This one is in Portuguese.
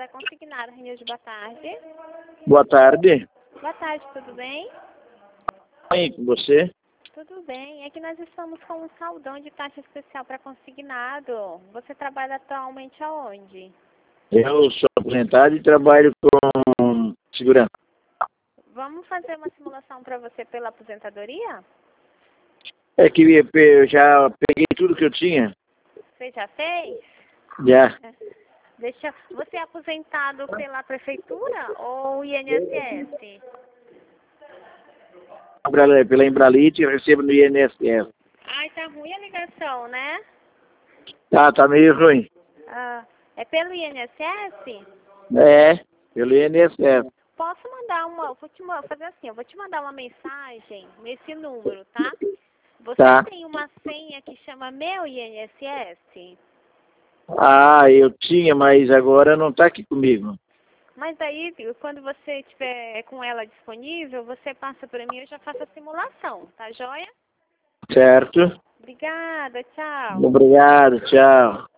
pré-consignado. Renilde, boa tarde. Boa tarde. Boa tarde, tudo bem? Bem, com você? Tudo bem. É que nós estamos com um saldão de taxa especial para consignado. Você trabalha atualmente aonde? Eu sou aposentado e trabalho com segurança. Vamos fazer uma simulação para você pela aposentadoria? É que eu já peguei tudo que eu tinha. Você já fez? Já. Você é aposentado pela prefeitura ou INSS? Pela Embralite eu recebo no INSS. Ai, tá ruim a ligação, né? Tá meio ruim. Ah, é pelo INSS? É, pelo INSS. Posso mandar fazer assim, eu vou te mandar uma mensagem nesse número, tá? Você Tá. tem uma senha que chama Meu INSS? Ah, eu tinha, mas agora não tá aqui comigo. Mas aí, quando você estiver com ela disponível, você passa para mim e eu já faço a simulação, tá joia? Certo? Obrigada, tchau. Obrigado, tchau.